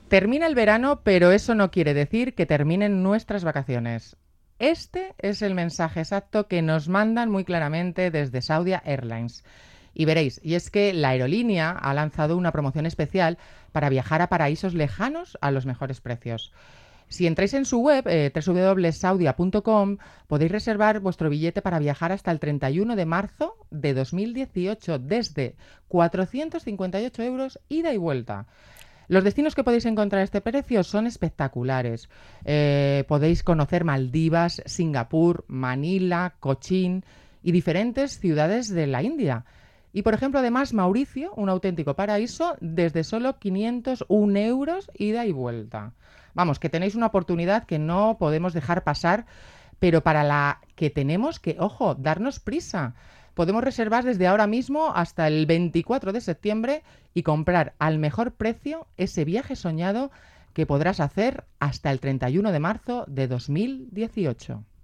Termina el verano, pero eso no quiere decir que terminen nuestras vacaciones. Este es el mensaje exacto que nos mandan muy claramente desde Saudi Airlines. Y veréis, y es que la aerolínea ha lanzado una promoción especial para viajar a paraísos lejanos a los mejores precios. Si entráis en su web, www.saudia.com, podéis reservar vuestro billete para viajar hasta el 31 de marzo de 2018 desde 458 euros ida y vuelta. Los destinos que podéis encontrar a este precio son espectaculares. Podéis conocer Maldivas, Singapur, Manila, Cochín y diferentes ciudades de la India. Y por ejemplo, además, Mauricio, un auténtico paraíso, desde solo 501 euros ida y vuelta. Vamos, que tenéis una oportunidad que no podemos dejar pasar, pero para la que tenemos que, ojo, darnos prisa. Podemos reservar desde ahora mismo hasta el 24 de septiembre y comprar al mejor precio ese viaje soñado que podrás hacer hasta el 31 de marzo de 2018.